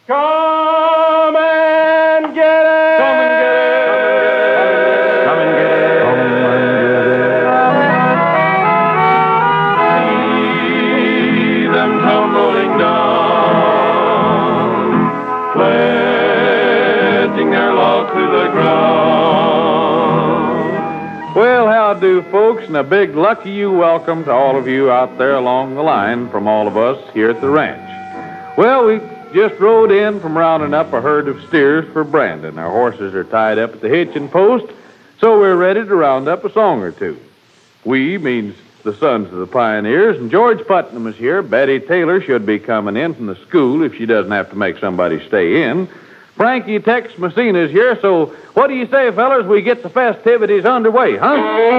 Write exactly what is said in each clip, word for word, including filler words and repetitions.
Come and get it! Come and get it! Come and get it! Come and See them tumbling down, pledging their love to the ground. Well, how do, folks, and a big lucky you welcome to all of you out there along the line from all of us here at the ranch. Well, we just rode in from rounding up a herd of steers for Brandon. Our horses are tied up at the hitching post, so we're ready to round up a song or two. We means the sons of the pioneers, and George Putnam is here. Betty Taylor should be coming in from the school if she doesn't have to make somebody stay in. Frankie Tex Messina is here, so what do you say, fellas, we get the festivities underway, huh?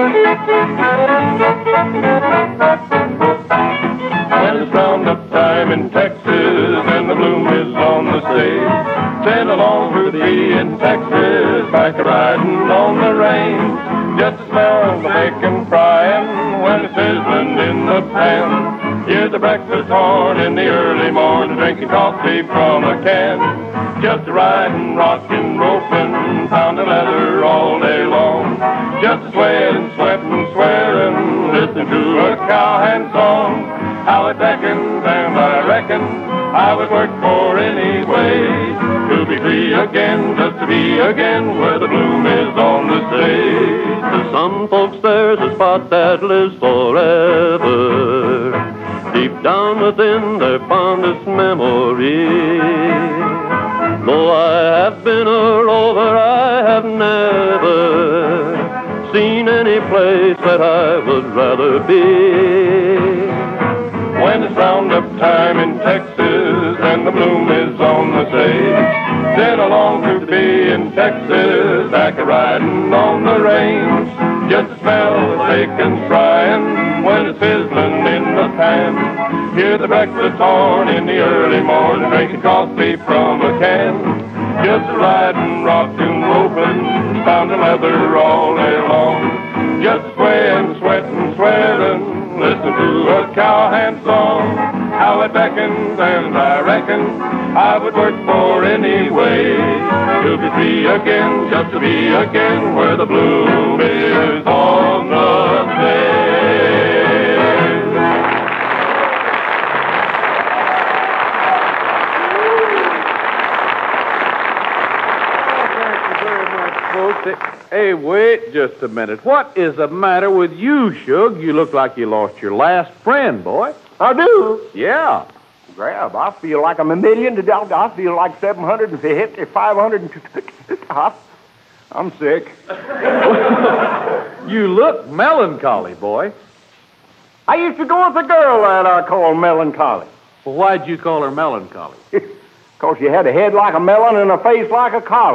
When it's roundup time in Texas and the bloom is on the stage, sail along through the sea in Texas, back a riding on the range. Just to smell the bacon frying when it's sizzling in the pan. Hear the breakfast horn in the early morning, drinking coffee from a can. Just a riding, rocking, roping, pounding leather all day long. Just a swaying, sweating, swearing, listening to a cowhand song. How it beckons, and I reckon I would work for any way to be free again, just to be again where the bloom is on the stage. To some folks there's a spot that lives forever, deep down within their fondest memory. Though I have been a rover, I have never seen any place that I would rather be. When it's roundup time in Texas and the bloom is on the stage, sail along to be in Texas, back a riding on the range. Just to smell the bacon frying when it's sizzling in the pan. Hear the breakfast horn in the early morning, drinking coffee from a can. Just a riding, rocking, roping, pounding leather all day long. Just swaying, sweating, sweating, listen to a cowhand song. How it beckons, and I reckon I would work for any way to be free again, just to be again where the bloom is on the stage. Folks, hey, wait just a minute. What is the matter with you, Shug? You look like you lost your last friend, boy. I do. Yeah. Grab, I feel like I'm a million. To I feel like seven hundred fifty, five hundred. I'm sick. You look melancholy, boy. I used to go with a girl that I call melancholy. Well, why'd you call her melancholy? Because she had a head like a melon and a face like a collie.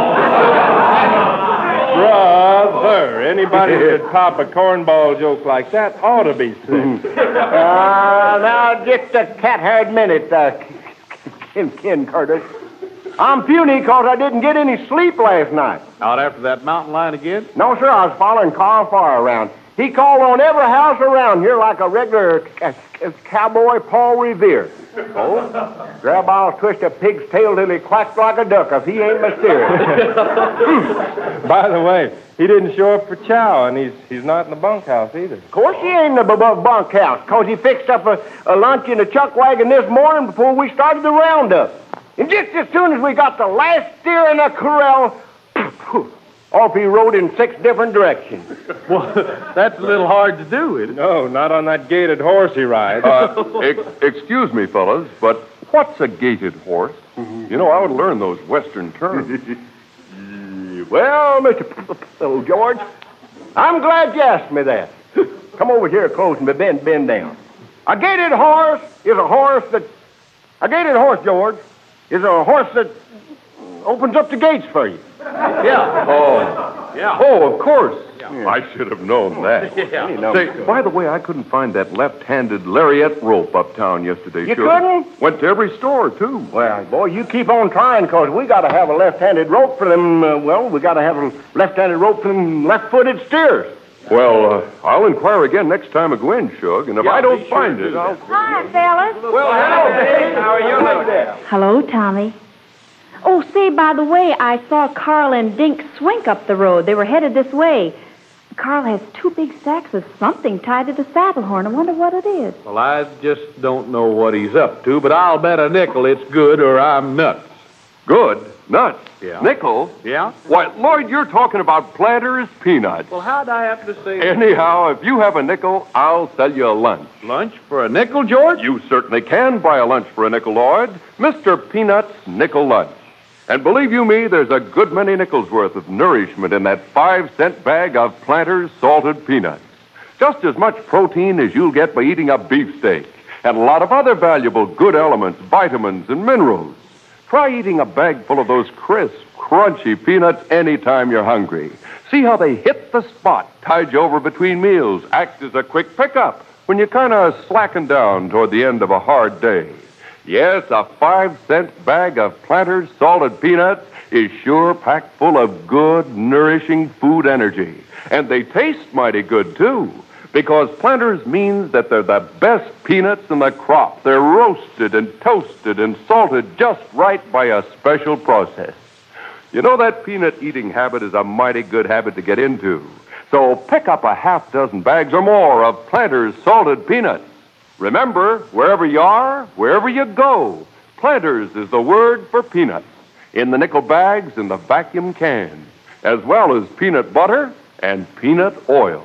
Brother, anybody who could pop a cornball joke like that ought to be sick. uh, now, just a cat-haired minute, uh, Ken, Ken Curtis. I'm puny because I didn't get any sleep last night. Out after that mountain lion again? No, sir, I was following Carl Farr around. He called on every house around here like a regular c- c- cowboy Paul Revere. Oh? Grab, I'll twist a pig's tail till he quacks like a duck if he ain't mysterious. By the way, he didn't show up for chow, and he's he's not in the bunkhouse either. Of course he ain't in the b- b- bunkhouse, because he fixed up a, a lunch in a chuck wagon this morning before we started the roundup. And just as soon as we got the last steer in the corral, off he rode in six different directions. Well, that's a little hard to do, isn't it? No, not on that gated horse he rides. Uh, ex- excuse me, fellas, but what's a gated horse? You know, I would learn those Western terms. Well, Mister Little George, I'm glad you asked me that. Come over here close and bend, bend down. A gated horse is a horse that... A gated horse, George, is a horse that opens up the gates for you. Yeah. Oh, Yeah. oh, of course. I should have known that. Yeah. You know, Say, by the way, I couldn't find that left-handed lariat rope uptown yesterday. You sure. couldn't? Went to every store, too. Well, boy, you keep on trying, because we got to have a left-handed rope for them, uh, well, we got to have a left-handed rope for them left-footed steers. Well, uh, I'll inquire again next time I go in, Shug, and if Yeah, I don't be sure find to it, do I'll... that. Hi, fellas. Well, hello, Dave. How are you doing there? Hello, Tommy. Oh, say, by the way, I saw Carl and Dink Swink up the road. They were headed this way. Carl has two big sacks of something tied to the saddle horn. I wonder what it is. Well, I just don't know what he's up to, but I'll bet a nickel it's good or I'm nuts. Good. Nuts. Yeah. Nickel. Yeah? Why, Lloyd, you're talking about Planters peanuts. Well, how'd I have to say Anyhow, if you have a nickel, I'll sell you a lunch. lunch for a nickel, George? You certainly can buy a lunch for a nickel, Lloyd. Mister Peanut's Nickel Lunch. And believe you me, there's a good many nickels worth of nourishment in that five-cent bag of Planters salted peanuts. Just as much protein as you'll get by eating a beefsteak, and a lot of other valuable good elements, vitamins, and minerals. Try eating a bag full of those crisp, crunchy peanuts anytime you're hungry. See how they hit the spot, tide you over between meals, act as a quick pickup when you kind of slacken down toward the end of a hard day. Yes, a five-cent bag of Planters salted peanuts is sure packed full of good, nourishing food energy. And they taste mighty good, too, because Planters means that they're the best peanuts in the crop. They're roasted and toasted and salted just right by a special process. You know, that peanut eating habit is a mighty good habit to get into. So pick up a half dozen bags or more of Planters salted peanuts. Remember, wherever you are, wherever you go, Planters is the word for peanuts in the nickel bags and the vacuum cans, as well as peanut butter and peanut oil.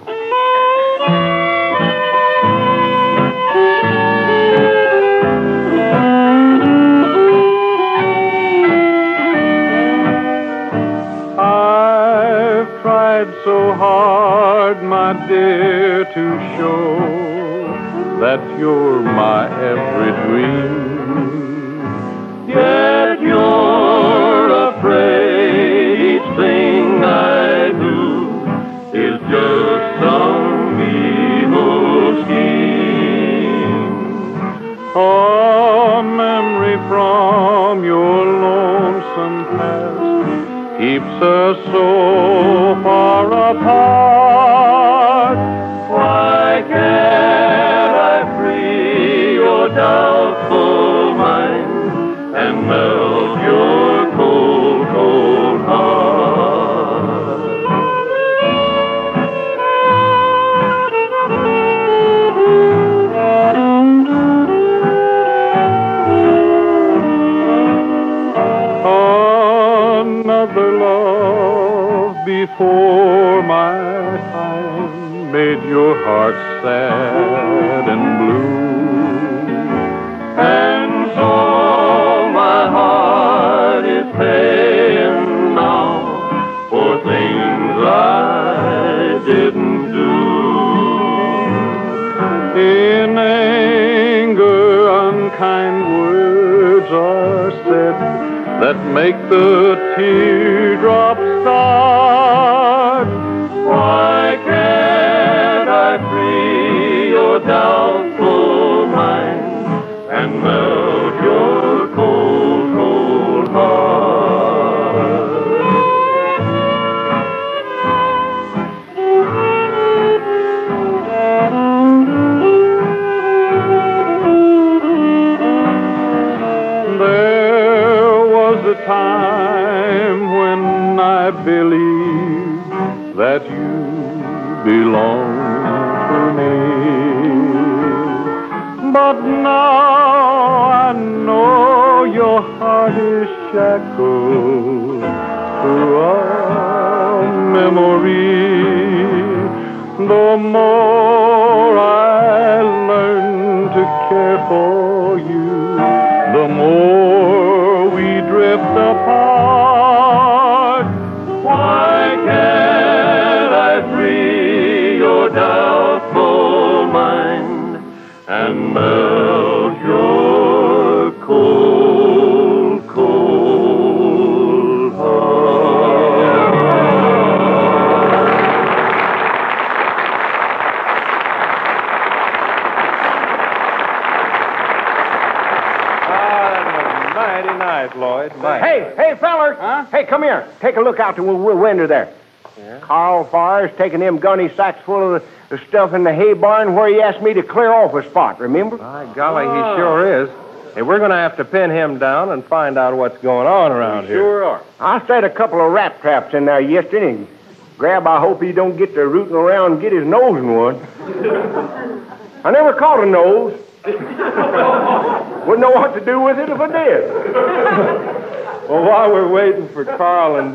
I've tried so hard, my dear, to show that you're my every dream. Yet you're afraid each thing I do is just some evil scheme. A memory from your lonesome past keeps us so far apart. Why can't I free your doubtful mind and melt your cold, cold heart? Another love before my time made your heart sad and blue. And so my heart is paying now for things I didn't do. In anger, unkind words are said that make the teardrops start. Why can't I free your doubtful mind and melt your cold, cold heart? There was a time when I believed that you belonged to me. But now I know your heart is shackled to a memory. The more I learn to care for you, the more we drift apart. Why can't I free your doubtful mind and melt your cold, cold heart? Mighty nice, Lloyd. Hey, hey, fellers. Huh? Hey, come here. Take a look out the w- w- window there. Carl Farr's taking them gunny sacks full of the, the stuff in the hay barn where he asked me to clear off a spot, remember? By golly, he sure is. Hey, we're going to have to pin him down and find out what's going on around here. Sure are. I set a couple of rat traps in there yesterday, and Grab, I hope he don't get to rooting around and get his nose in one. I never caught a nose. Wouldn't know what to do with it if I did. Well, while we're waiting for Carl and...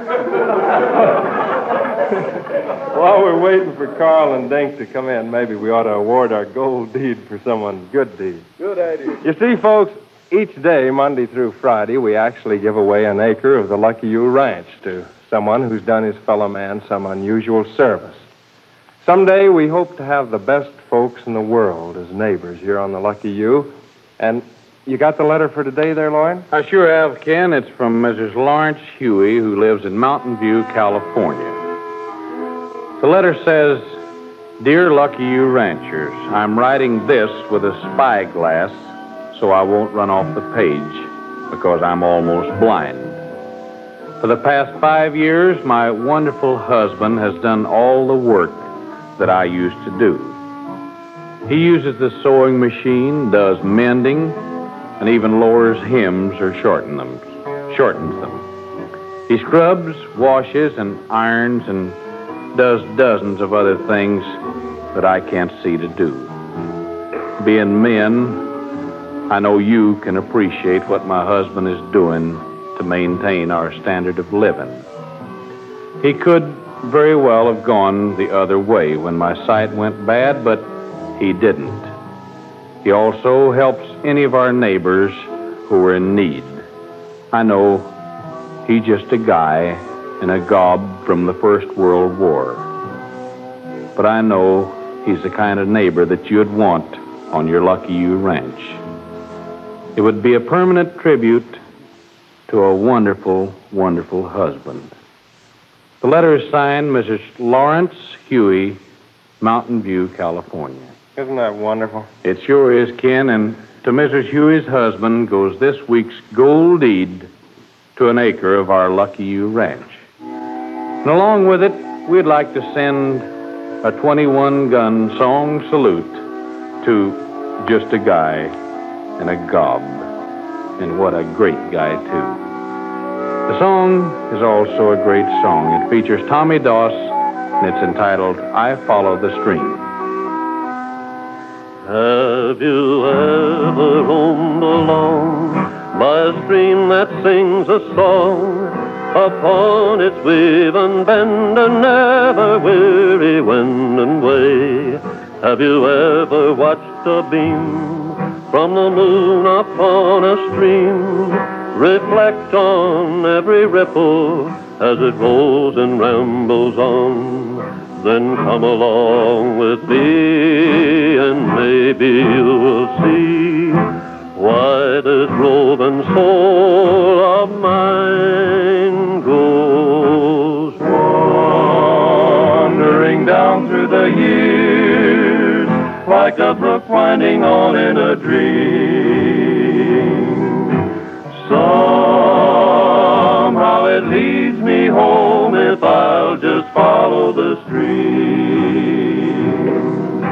while we're waiting for Carl and Dink to come in, maybe we ought to award our gold deed for someone's good deed. Good idea. You see, folks, each day, Monday through Friday, we actually give away an acre of the Lucky You Ranch to someone who's done his fellow man some unusual service. Someday, we hope to have the best folks in the world as neighbors here on the Lucky You. And you got the letter for today there, Lloyd? I sure have, Ken. It's from Missus Lawrence Huey, who lives in Mountain View, California. The letter says, Dear Lucky You Ranchers, I'm writing this with a spyglass so I won't run off the page because I'm almost blind. For the past five years, my wonderful husband has done all the work that I used to do. He uses the sewing machine, does mending, and even lowers hems or shorten them, shortens them. He scrubs, washes, and irons, and does dozens of other things that I can't see to do. Being men, I know you can appreciate what my husband is doing to maintain our standard of living. He could very well have gone the other way when my sight went bad, but he didn't. He also helps any of our neighbors who are in need. I know he's just a guy in a gob from the First World War. But I know he's the kind of neighbor that you'd want on your Lucky You Ranch. It would be a permanent tribute to a wonderful, wonderful husband. The letter is signed Missus Lawrence Huey, Mountain View, California. Isn't that wonderful? It sure is, Ken, and to Missus Huey's husband goes this week's gold deed to an acre of our Lucky You Ranch. And along with it, we'd like to send a twenty-one gun song salute to just a guy in a gob. And what a great guy, too. The song is also a great song. It features Tommy Doss, and it's entitled, I Follow the Stream. Have you ever roamed along by a stream that sings a song upon its weave and bend and never weary wend and way? Have you ever watched a beam from the moon upon a stream reflect on every ripple as it rolls and rambles on? Then come along with me, and maybe you'll see why this roving soul of mine goes wandering down through the years like a brook winding on in a dream. Somehow it leads me home if I'll just follow the stream,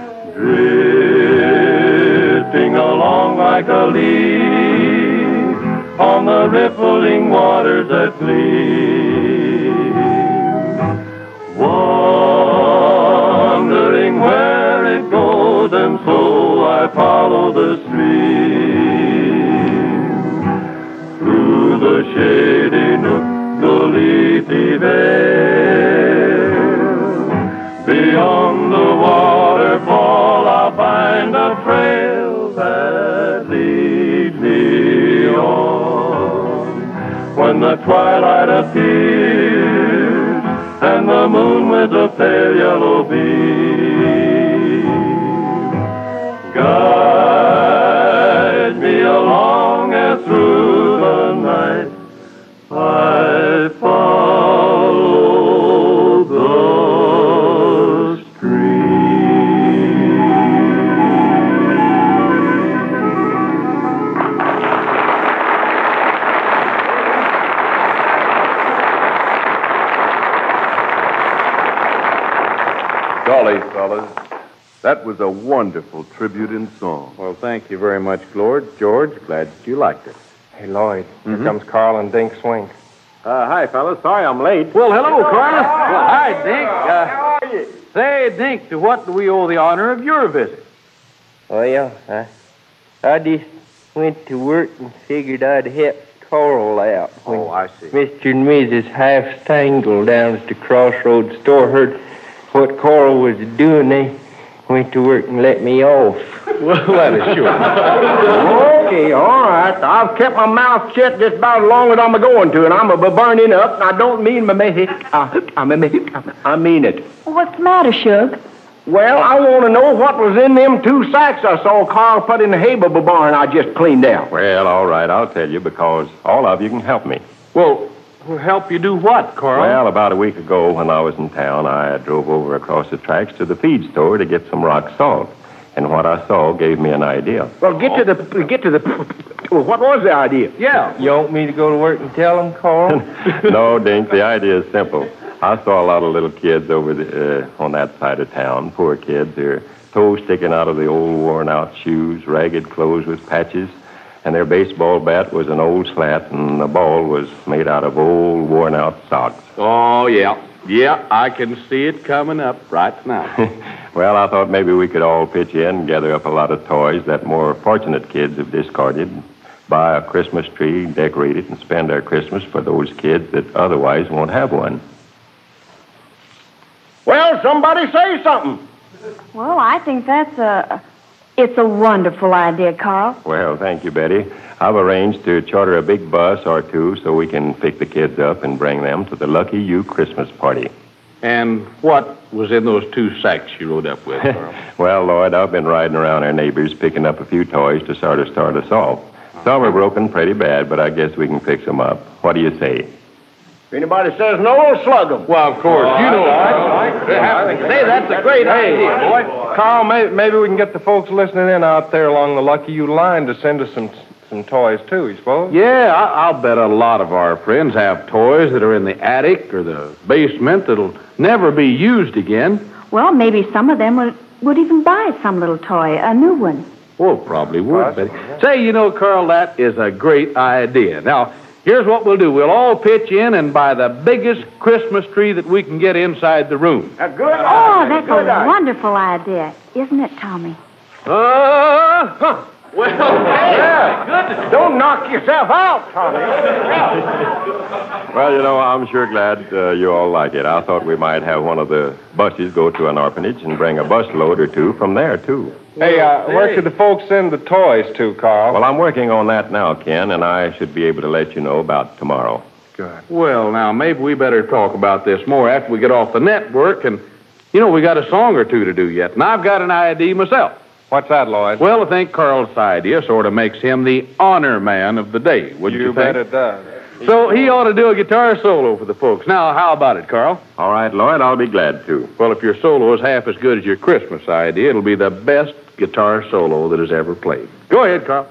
drifting along like a leaf on the rippling waters that gleam, wondering where it goes, and so I follow the stream through the shady nook, the leafy vale. Beyond the waterfall, I'll find a trail that leads me on. When the twilight appears and the moon with a pale yellow beam guides me along as through the night I follow the stream. fellas. That was a wonderful tribute in song. Well, thank you very much, Lord. George, glad you liked it. Hey, Lloyd, here Mhm. comes Carl and Dink Swink. Uh, hi, fellas. Sorry I'm late. Well, hello, Carlos. Well, hi, Dink. Uh, How are you? Say, Dink, to what do we owe the honor of your visit? Well, I, I just went to work and figured I'd help Coral out. When Oh, I see. Mister and Missus Half Stangle down at the Crossroads store heard what Coral was doing. They went to work and let me off. Well, that is sure. Okay, all right. I've kept my mouth shut just about as long as I'm going to, and I'm a burning up, and I don't mean my meh. I mean, I mean it. What's the matter, Shug? Well, I want to know what was in them two sacks I saw Carl put in the hay barn I just cleaned out. Well, all right, I'll tell you, because all of you can help me. Well, help you do what, Carl? Well, about a week ago when I was in town, I drove over across the tracks to the feed store to get some rock salt. And what I saw gave me an idea. Well, get to the, get to the, well, what was the idea? Yeah. You want me to go to work and tell them, Coral? No, Dink, the idea is simple. I saw a lot of little kids over the, uh, on that side of town, poor kids, their toes sticking out of the old worn-out shoes, ragged clothes with patches, and their baseball bat was an old slat, and the ball was made out of old, worn-out socks. Oh, yeah. Yeah, I can see it coming up right now. Well, I thought maybe we could all pitch in and gather up a lot of toys that more fortunate kids have discarded, buy a Christmas tree, decorate it, and spend our Christmas for those kids that otherwise won't have one. Well, somebody say something. Well, I think that's a... It's a wonderful idea, Carl. Well, thank you, Betty. I've arranged to charter a big bus or two so we can pick the kids up and bring them to the Lucky You Christmas party. And what was in those two sacks you rode up with, Carl? Well, Lloyd, I've been riding around our neighbors picking up a few toys to sort of start us off. Some are broken pretty bad, but I guess we can fix them up. What do you say? If anybody says no, I'll slug them. Well, of course, you know. Say, that's a great idea, boy. Carl, may, maybe we can get the folks listening in out there along the Lucky You line to send us some some toys, too, you suppose? Yeah, I, I'll bet a lot of our friends have toys that are in the attic or the basement that'll never be used again. Well, maybe some of them would, would even buy some little toy, a new one. Well, probably would, Betty. Say, you know, Carl, that is a great idea. Now, here's what we'll do. We'll all pitch in and buy the biggest Christmas tree that we can get inside the room. That's good. Oh, that's a wonderful idea, isn't it, Tommy? Uh, huh. Well, yeah. Don't knock yourself out, Tommy. Well, you know, I'm sure glad uh, you all like it. I thought we might have one of the buses go to an orphanage and bring a busload or two from there, too. Hey, uh, where should the folks send the toys to, Carl? Well, I'm working on that now, Ken, and I should be able to let you know about tomorrow. Good. Well, now, maybe we better talk about this more after we get off the network. And, you know, we got a song or two to do yet. And I've got an idea myself. What's that, Lloyd? Well, I think Carl's idea sort of makes him the honor man of the day, wouldn't you, you think? bet it does. So he ought to do a guitar solo for the folks. Now, how about it, Carl? All right, Lloyd, I'll be glad to. Well, if your solo is half as good as your Christmas idea, it'll be the best guitar solo that has ever played. Go ahead, Carl.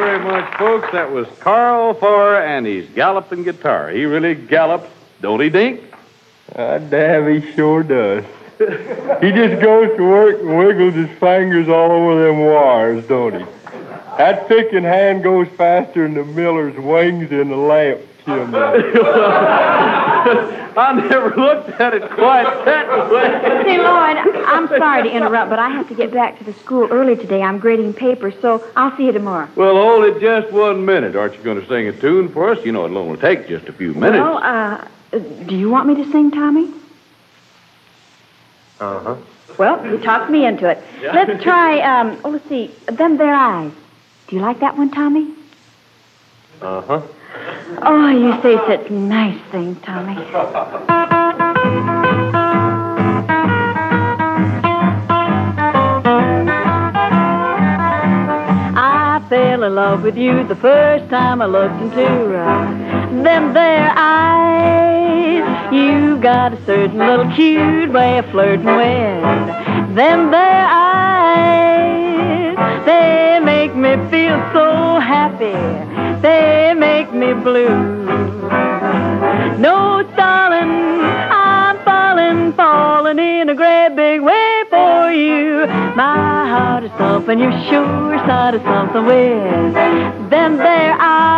very much, folks. That was Carl Farr and his galloping guitar. He really gallops, don't he, Dink? Ah, damn, he sure does. He just goes to work and wiggles his fingers all over them wires, don't he? That picking hand goes faster than the miller's wings in the lamp chimney. I never looked at it quite that way. Say, Lloyd, I'm sorry to interrupt, but I have to get back to the school early today. I'm grading papers, so I'll see you tomorrow. Well, hold it just one minute. Aren't you going to sing a tune for us? You know it'll only take just a few minutes. Well, uh, do you want me to sing, Tommy? Uh-huh. Well, you talked me into it. Let's try, um, oh, let's see, Them There Eyes. Do you like that one, Tommy? Uh-huh. Oh, you say such nice things, Tommy. I fell in love with you the first time I looked into uh, them there eyes. You got a certain little cute way of flirting with them there eyes. They make me feel so happy. They make me blue. No, darling, I'm falling, falling in a great big way for you. My heart is thumping, you're sure side of something with them there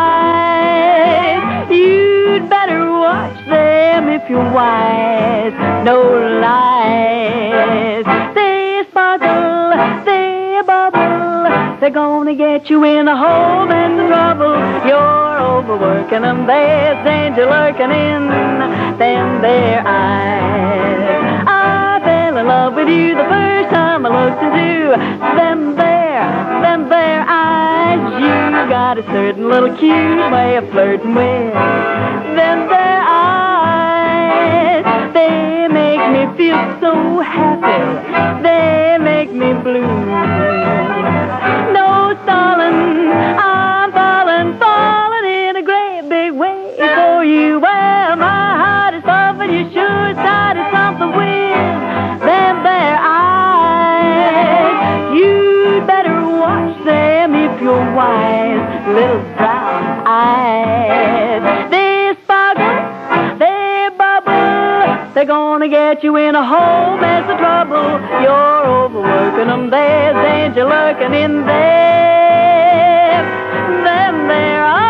eyes. You'd better watch them if you're wise. No lies. They sparkle, they bubble. They're gonna get you in a hole and trouble. You're overworking them. There's danger lurking in them there eyes. I fell in love with you the first time I looked into them there, them there eyes. You got a certain little cute way of flirting with them there eyes. They make me feel so happy. They make me blue. No, darling, I'm falling, falling in a great big way for you. Well, my heart is pumping, you sure started something with them there eyes. You'd better watch them if you're wise, little brown eyes. They sparkle, they bubble, they're gonna get you in a whole mess of trouble. You're overworking them, there's danger lurking in there, them there eyes.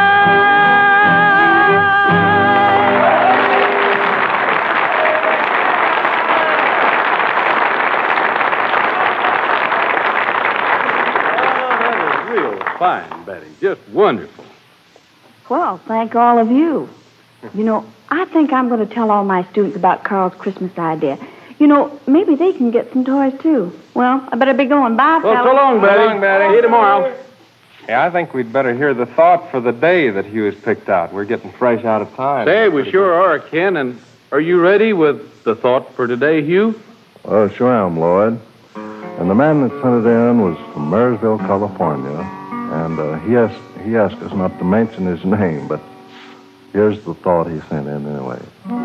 Oh, that is real fine, Betty. Just wonderful. Well, thank all of you. You know, I think I'm going to tell all my students about Carl's Christmas idea. You know, maybe they can get some toys, too. Well, I better be going. Bye, Well, fellas. so long, Betty. So long, Betty. See you tomorrow. Yeah, I think we'd better hear the thought for the day that Hugh has picked out. We're getting fresh out of time. Say, we sure are, Ken. And are you ready with the thought for today, Hugh? Oh, sure am, Lloyd. And the man that sent it in was from Marysville, California. And uh, he asked he asked us not to mention his name, but here's the thought he sent in anyway.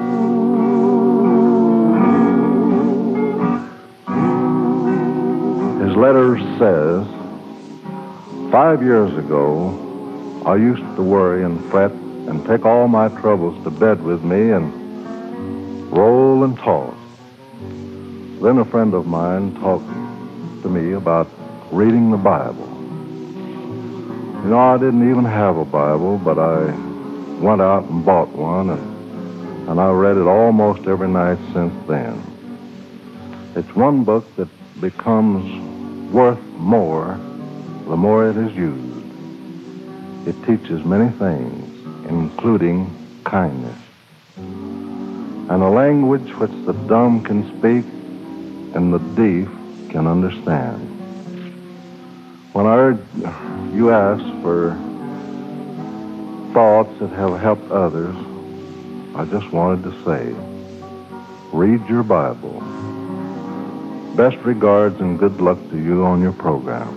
His letter says, five years ago, I used to worry and fret and take all my troubles to bed with me and roll and toss. Then a friend of mine talked to me about reading the Bible. You know, I didn't even have a Bible, but I went out and bought one, and, and I read it almost every night since then. It's one book that becomes worth more the more it is used. It teaches many things, including kindness, and a language which the dumb can speak and the deaf can understand. When I heard you ask for thoughts that have helped others, I just wanted to say, read your Bible. Best regards and good luck to you on your program.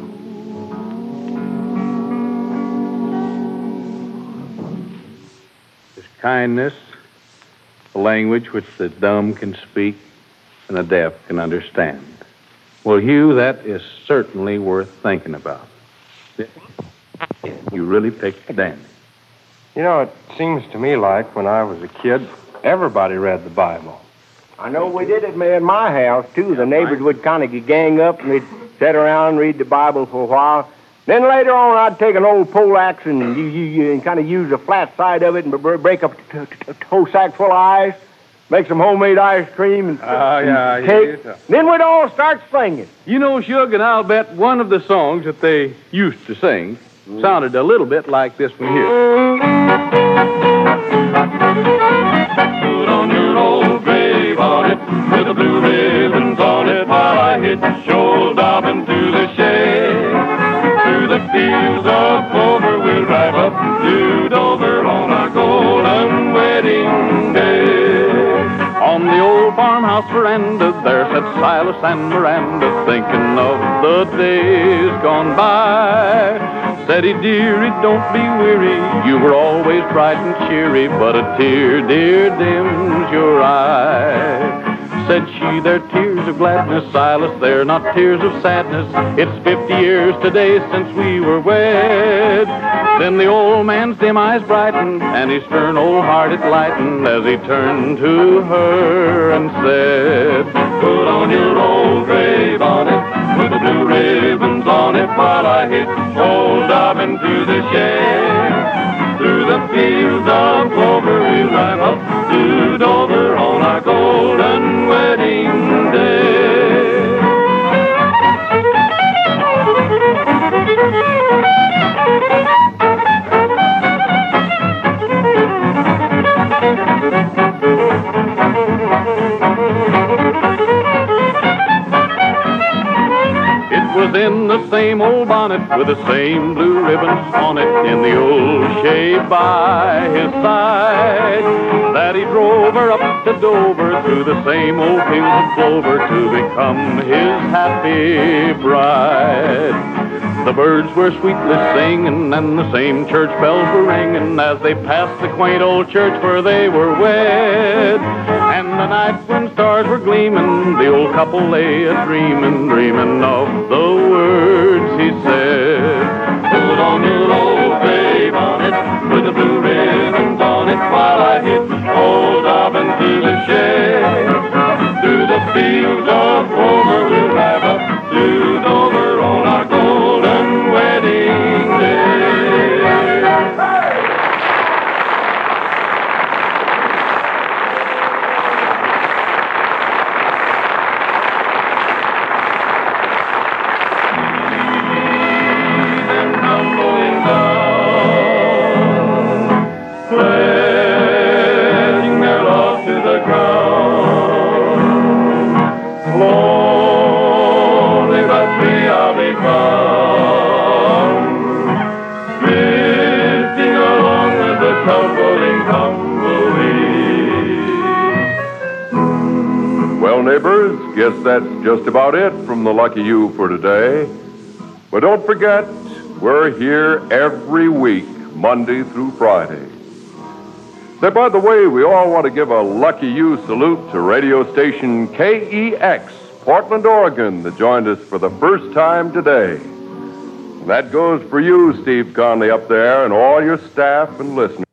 Is kindness, a language which the dumb can speak and the deaf can understand. Well, Hugh, that is certainly worth thinking about. You really picked a dandy. You know, it seems to me like when I was a kid, everybody read the Bible. I know we did it in my house, too. The neighbors would kind of gang up and they'd sit around and read the Bible for a while. Then later on, I'd take an old poleaxe and you, you, you and kind of use the flat side of it and b- break up a t- t- toe sack full of ice, make some homemade ice cream and, Ah, yeah, and yeah, cake. yeah. Then we'd all start singing. You know, Shug, and I'll bet one of the songs that they used to sing sounded a little bit like this one here. Put on your old gray bonnet with the blue ribbons on it while I hit shoal dobbin to the shed. Through the fields of clover we'll drive up to Dover on our golden wedding day. On the old farmhouse veranda, there sat Silas and Miranda, thinking of the days gone by. Said he, dearie, don't be weary, you were always bright and cheery, but a tear, dear, dims your eye. Said she, they're tears of gladness, Silas, they're not tears of sadness. It's fifty years today since we were wed. Then the old man's dim eyes brightened, and his stern old heart it lightened, as he turned to her and said, Put on your old gray bonnet with the blue ribbons on it while I hit old Dobbin to the shed. Through the fields of clover we'll drive up to Dover on our golden wedding day. it was in the same old bonnet with the same blue ribbons on it, in the old shade by his side, that he drove her up to Dover through the same old fields of clover to become his happy bride. The birds were sweetly singing and the same church bells were ringing as they passed the quaint old church where they were wed. And the night when stars were gleaming, the old couple lay a-dreaming, dreaming of the words he said. Put on your old gray bonnet with the blue ribbons on it while I hit old Dobbin to the shed. Through the fields of clover we'll drive up to Dover on our golden wedding day. Pledging their love to the ground. Lonely but free I'll be found, drifting along with the tumbling tumbleweed. Well, neighbors, guess that's just about it from the Lucky You for today. But don't forget, we're here every week, Monday through Friday. Say, by the way, we all want to give a Lucky You salute to radio station K E X, Portland, Oregon, that joined us for the first time today. That goes for you, Steve Conley, up there, and all your staff and listeners.